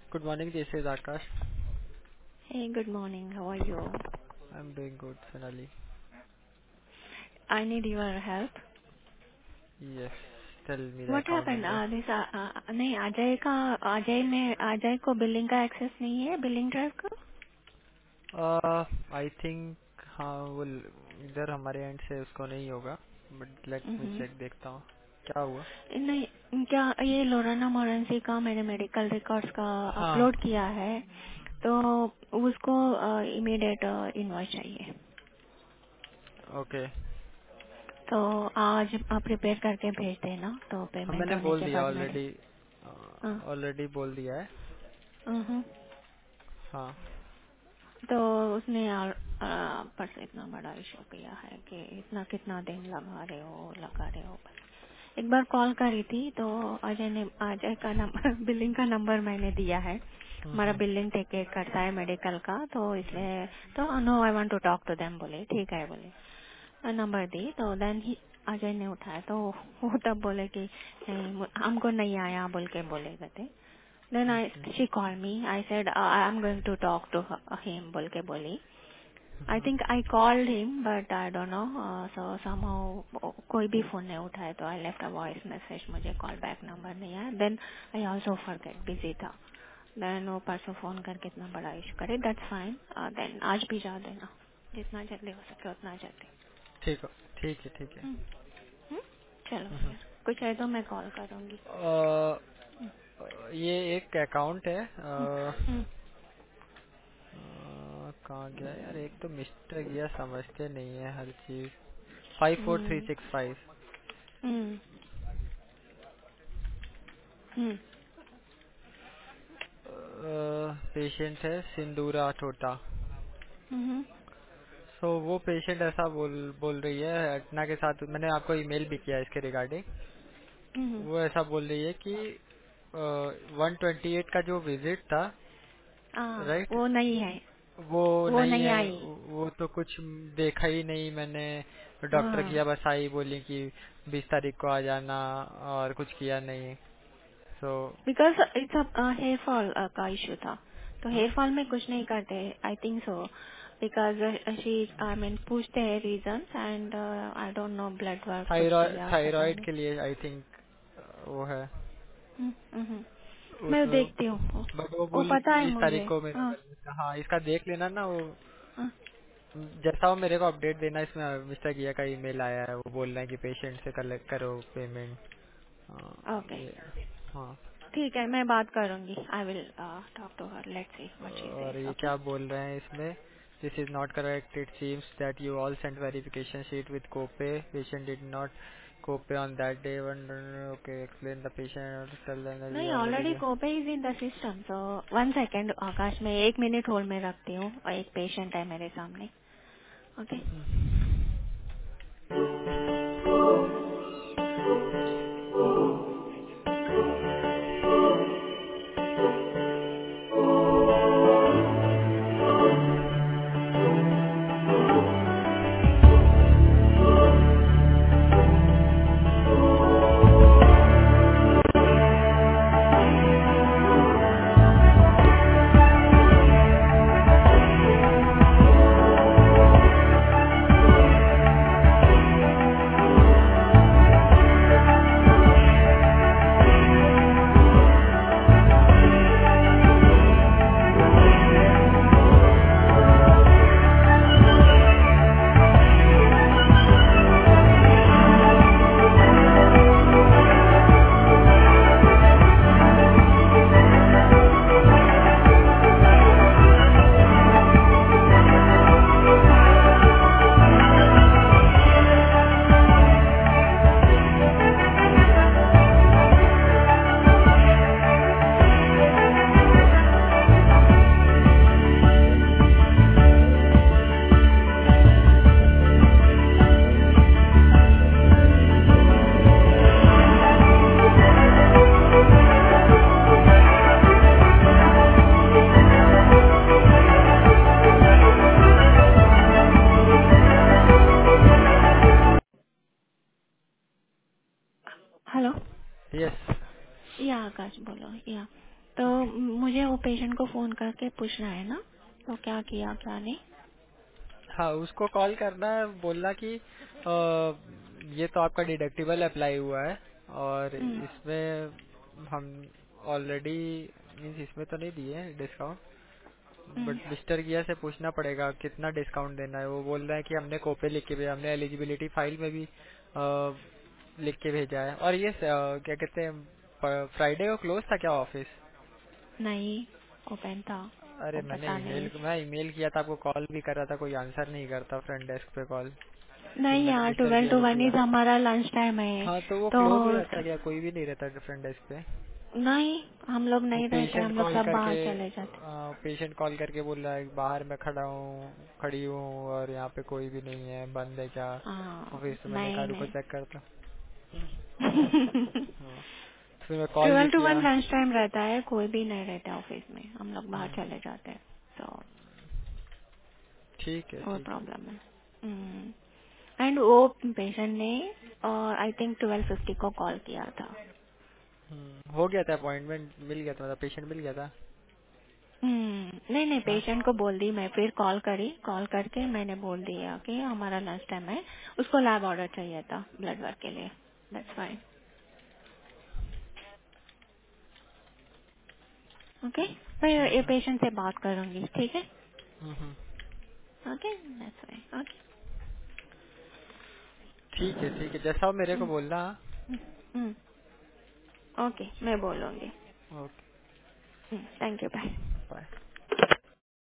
Good morning, this is Akash. Hey, good morning. How are you? I'm doing good, Sonali. I need your help. Yes, tell me the What account happened? number. This नहीं अजय को billing का access नहीं है billing drive का. I think हाँ वो इधर हमारे एंड से उसको नहीं होगा, but let me hmm. Check देखता हूँ क्या हुआ. नहीं क्या ये लोराना मोरेंसी का मैंने मेडिकल रिकॉर्ड्स का हाँ, अपलोड किया है तो उसको इमीडिएट इनवॉइस चाहिए. ओके. तो आज प्रिपेयर करके भेज देना तो हाँ पेमेंट मैंने होने बोल के दिया बाद मेरे. ऑलरेडी. हाँ. ऑलरेडी बोल दिया है. हम्म. हाँ. तो उसने परसों इतना बड़ा इशू किया है कि इतना कितना दिन लगा रहे हो बस. एक बार कॉल करी थी तो अजय का नंबर बिलिंग का नंबर मैंने दिया है. हमारा हम्म. बिलिंग टेक केयर करता है मेडिकल का तो इसलिए तो no I want to talk to them बोले ठीक है बोले नंबर दी तो देन ही अजय ने उठाया तो वो तब बोले कि नहीं हमको नहीं आया बोल के बोले थे. Then she called me. I said I'm going to talk to him. बोल के बोली. I think I called him, but I don't know. So somehow कोई भी फोन नहीं उठाया तो I left a voice message. मुझे call back number नहीं आया. Then I also forget busy था. Then वो परसों फोन करके इतना बड़ा इशू करे. That's fine. Then आज भी जा देना. जितना जल्दी हो सके उतना जल्दी. ठीक है, ठीक है, ठीक है. हम्म. हम्म? चलो हम्म. फिर कुछ है तो मैं कॉल करूँगी. ये एक अकाउंट है. हम्म. हम्म. कहाँ गया यार, एक तो मिस्टर गया, समझते नहीं है हर चीज. 54365. हम्म. हम्म. पेशेंट है सिंदूरा टोटा. हम्म. सो वो पेशेंट ऐसा बोल रही है, अटना के साथ मैंने आपको ईमेल भी किया इसके रिगार्डिंग. हम्म. वो ऐसा बोल रही है कि 128 का जो विजिट था, राइट, वो नहीं है. वो वो नहीं नहीं है. आई. वो तो कुछ देखा ही नहीं मैंने. डॉक्टर हाँ. किया बस आई बोली कि 20 तारीख को आ जाना, और कुछ किया नहीं. So because it's hair fall का इशू था तो हेयर फॉल में कुछ नहीं करते I think so because she I mean पूछते हैं reasons and I don't know blood work कुछ किया पता थायराइड नहीं. के लिए आई थिंक वो है हम्म. हम्म. मैं उसमें. देखती हूँ. बट वो वो बोली पता कि है 20 तारीख मुझे. को मेरा हाँ. करने का. हाँ, इसका देख लेना ना वो. हाँ. जैसा वो मेरे को अपडेट देना, इसमें मिस्टर गिया का ईमेल आया है, वो बोल रहे हैं कि पेशेंट से कलेक्ट करो पेमेंट. ओके. ये. हाँ. ठीक है मैं बात करूंगी. I will talk to her. Let's see what she और सेज. ये ओके. क्या बोल रहे हैं इसमें. This is not correct. It seems that you all sent verification sheet with copay. Patient did not copay on that day. One. Okay, explain the patient, tell them that we नहीं already already. Copay is in the system so 1 second Akash में 1 minute hold में रखती हूँ और एक patient है मेरे सामने. Okay. Hello. Yes. Yeah Akash बोलो. या. तो मुझे वो पेशेंट को फोन करके पूछना है ना, तो क्या किया क्या नहीं। हाँ, उसको कॉल करना है, बोलना कि ये तो आपका डिडक्टिबल अप्लाई हुआ है और हम्म, इसमें हम ऑलरेडी मीन्स इसमें तो नहीं दिए डिस्काउंट, हम्म, बट मिस्टर गिया से पूछना पड़ेगा कितना डिस्काउंट देना है। वो बोल रहा है कि हमने कोपे लिख के भेजा, हमने एलिजिबिलिटी फाइल में भी लिख के भेजा है। और ये क्या कहते हैं, फ्राइडे को क्लोज था क्या ऑफिस? नहीं ओपन था, वो अरे पता नहीं। मैं ईमेल किया था, आपको कॉल भी कर रहा था, कोई आंसर नहीं करता फ्रंट डेस्क पे कॉल। फिर नहीं मैंने यार, मिस्टर 12 गिया to को 1 किया। इज हमारा लंच टाइम है। हाँ, तो वो तो क्लोज हो जाता है क्या? कोई भी नहीं रहता फ्रंट डेस्क पे? नहीं, हम लोग वो नहीं रहते, हम लोग सब बाहर चले जाते। पेशेंट कॉल करके बोल रहा है बाहर मैं खड़ी हूँ और यहाँ पे कोई भी नहीं है, बंद है क्या हाँ, ऑफिस? तो मैंने कहा नहीं रुको नहीं। चेक करता। हाँ, तो फिर मैं कॉल भी 12 to किया। 1 लंच टाइम रहता है, कोई भी नहीं रहता ऑफिस में, हम लोग बाहर हम्म, चले जाते हैं, तो ठीक है वो ठीक है। प्रॉब्लम है। एंड वो पेशेंट ने आई थिंक 12:50 को कॉल किया था। हो गया था, अपॉइंटमेंट मिल गया था, मतलब पेशेंट मिल गया था। नहीं नहीं, हाँ। पेशेंट को बोल दी मैं, फिर कॉल करी, कॉल करके मैंने बोल दिया कि हमारा लंच टाइम है, उसको लैब ऑर्डर चाहिए था ब्लड वर्क के लिए। That's fine. ओके, मैं ये हम्म, पेशेंट से बात करूंगी, ठीक है। Hmm, okay, that's fine. ठीक है, जैसा हो मेरे को बोलना। ओके, ओके मैं बोलूंगी। Okay, thank you, bye. Bye.